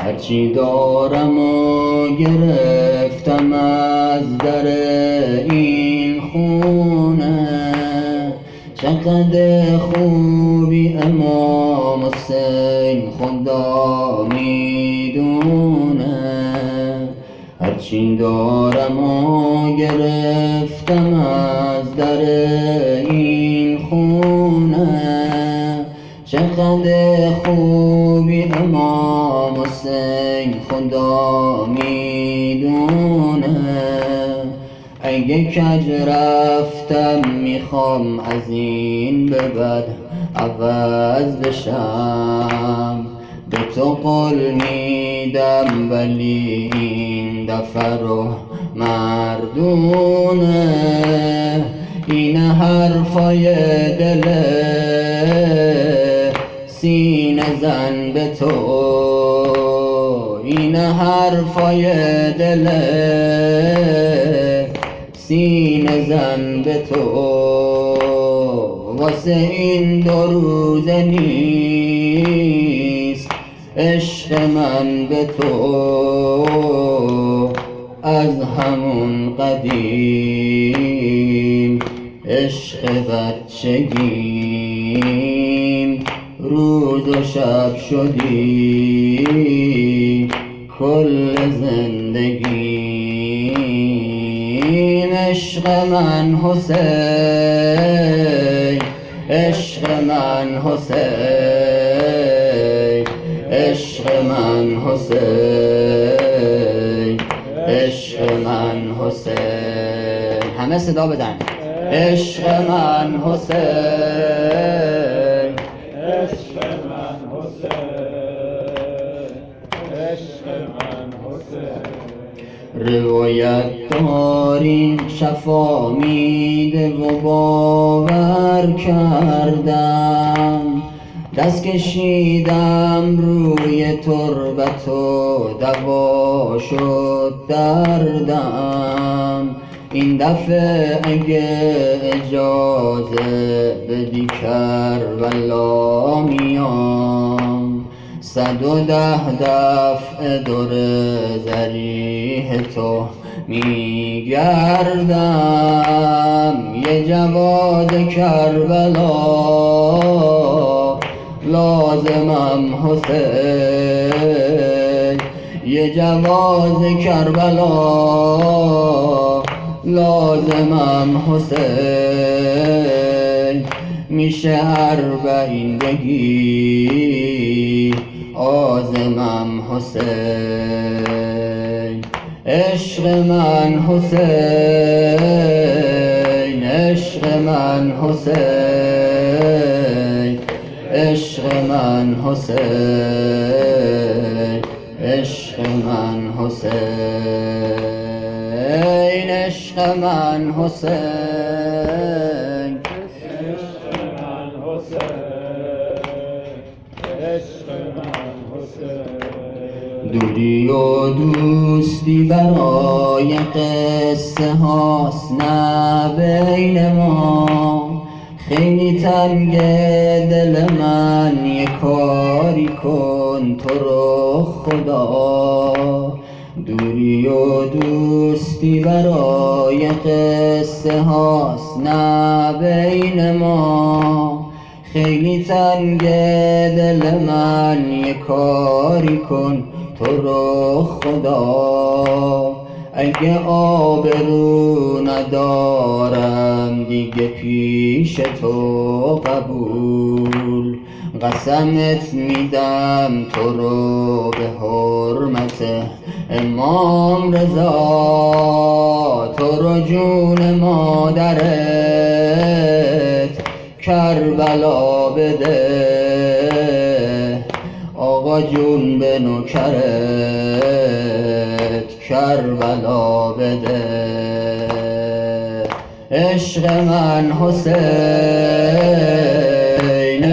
هرچی دارم و گرفتم از در این خونه، چقدر خوبی امام حسین خدا میدونه. هرچی دارم و گرفتم از در این خونه، چقدر خوبی امام حسین خدا میدونه. اگه کج رفتم میخوام از این به بعد عوض بشم، به تو قول میدم ولی این دفعه رو مردونه. این حرفای دل سینه زن به تو، این حرفای دل سینه زن به تو، واسه این دو روزه نیست عشق من به تو. از همون قدیم عشق بچگیم، روز و شب شدی کل زندگیم. عشق من حسین، عشق من حسین، عشق من حسین، عشق من حسین. همه صدا بزن. عشق من حسین، عشق من حسین، عشق من حسین. روایت داریم شفا میده و باور کردم، دست کشیدم روی تربت و دوا شد دردم. این دفعه اگه اجازه بدی کربلا میام، 110 دفعه دور ضریح تو میگردم. یه جواز کربلا لازمم حسین، یه جواز کربلا لازمم حسین. میشه 40 بگی عازمم حسین. عشق من حسین، عشق من حسین، عشق من حسین، عشق من حسین، عشق من حسین، عشق من حسین، عشق من حسین. دوری و دوستی برای قصه هاست نه بین ما، خیلی تنگ دل من یه کاری کن تو رو خدا. دوری و دوستی برای قصه هاست نه بین ما، خیلی تنگ دل من یه کاری کن تو رو خدا. اگه آبرو ندارم دیگه پیش تو قبول، قسمت میدم تو رو به حرمت امام رضا. تو رو جون مادرت کربلا بده، آقا جون به نوکرت کربلا بده. عشق من حسین،